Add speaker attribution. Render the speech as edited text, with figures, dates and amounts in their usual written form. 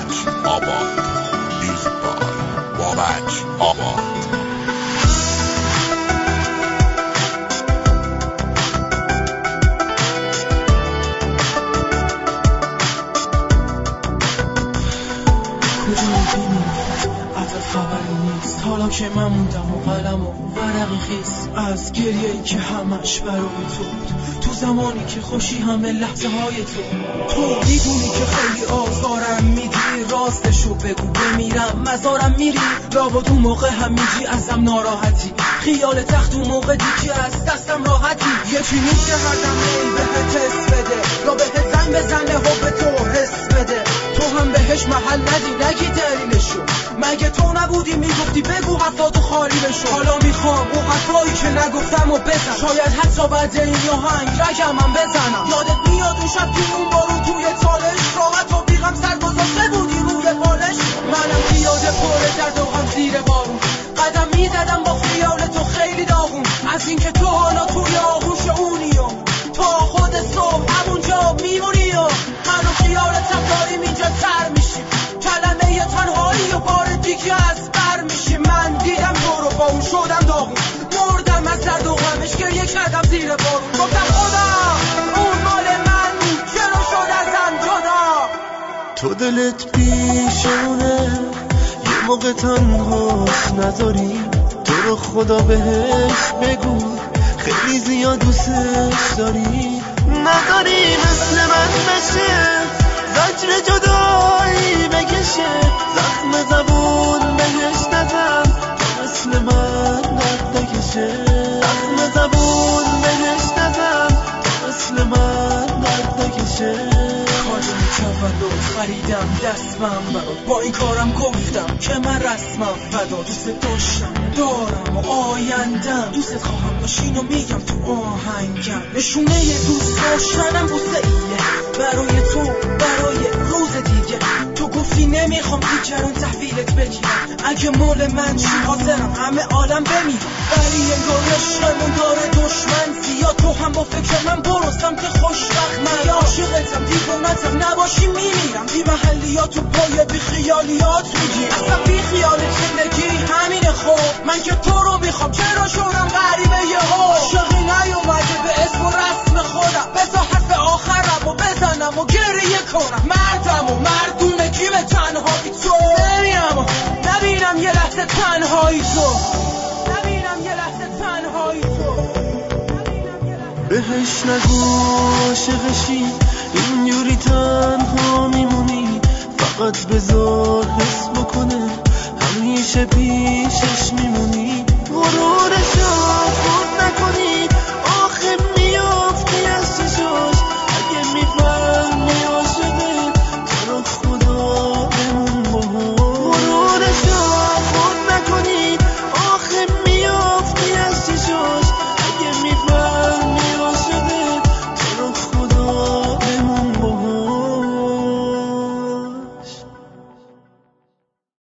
Speaker 1: بابک آباد میوزیک بای بابک آباد.
Speaker 2: خبری نیست حالا که من موندم و قلم و ورقی خیس از گریه‌ای که همش برای تو بود، تو زمانی که خوشی همه لحظه های تو میدونی که خیلی آزارم میدی، راستشو بگو بمیرم مزارم میری، لابد اون موقع همیجی ازم ناراحتی، خیال تخت اون موقع دیگه از دستم راحتی، یکی نیست که هر دم بهت حس بده یا بهت زنگ بزنه حب تو حس بده، تو هم بهش محل ندی نگی دلیلشو، مگه تو نبودی میگفتی بگو حرفاتو خالی بشو، حالا میخوام اون حرفایی که نگفتم و بزن، شاید حتی بعد این آهنگ رگمم بزنم، یادت میاد اون شب توی اون بارون توی تالش، راحت و بیغم سر گذاشته بودی روی بالش، منم پیاده پر درد و غم زیر بارون، قدم میزدم با خیال تو خیلی داغون، از اینکه تو حالا توی آغوش اونی و تا خود صبح همونجا میمونی و منو خیالتم داریم اینجا تر میشیم، کلمه تنهایی و بار دیگه از بر میشی، من دیدم تو رو با اون شدم داغون، مردم از درد و غمش گریه کردم زیر بارون، گفتم خدا اون مال من چرا شد ازم جدا،
Speaker 3: تو دلت پیشونه یه موقع تنهاش نذاری، تو رو خدا بهش بگو خیلی زیاد دوستش داری، نذاری مثل من بشه زجر جدایی بکشه، زخم زبون بهش نزن تو مثل من درد بکشه، زخم زبون بهش نزن تو مثل من درد بکشه،
Speaker 2: تولد خریدم دستم برات، با این کارم گفتم که من رسمم فدا، دوست داشتم دارم و آیندم، دوست خواهم باشین و میگم تو آهنگم، نشونه ی دوست داشتنم بوسه ایه برای تو برای روز دیگه، تو گفتی نمیخوام دیگران تحویلت بگیرم، اگه مال من چی حاضرم همه عالم بمیرم، ولی انگار عشقمون داره دشمن زیاد، تو هم با فکر من برو سمت خوشبخت، من عاشقتم دیوونتم نباشی میمیرم، بی محلیات و پای بی خیالیات میگی، اصلا بی خیال زندگی همینه، خب من که تو رو میخوام چرا شدم غریبه یهو، عاشقی نیومده به اسم و رسم خودم، بذار حرف آخرم و بزنم و گریه کنم، مردم و مردونگی به تنهایی تو نمیم و نبینم یه لحظه تنهایی تو، نبینم یه لحظه تنهایی تو،
Speaker 3: بهش نگو عاشقشی اینجوری تنها میمونی، فقط بذار حس بکنه همیشه پیشش میمونی.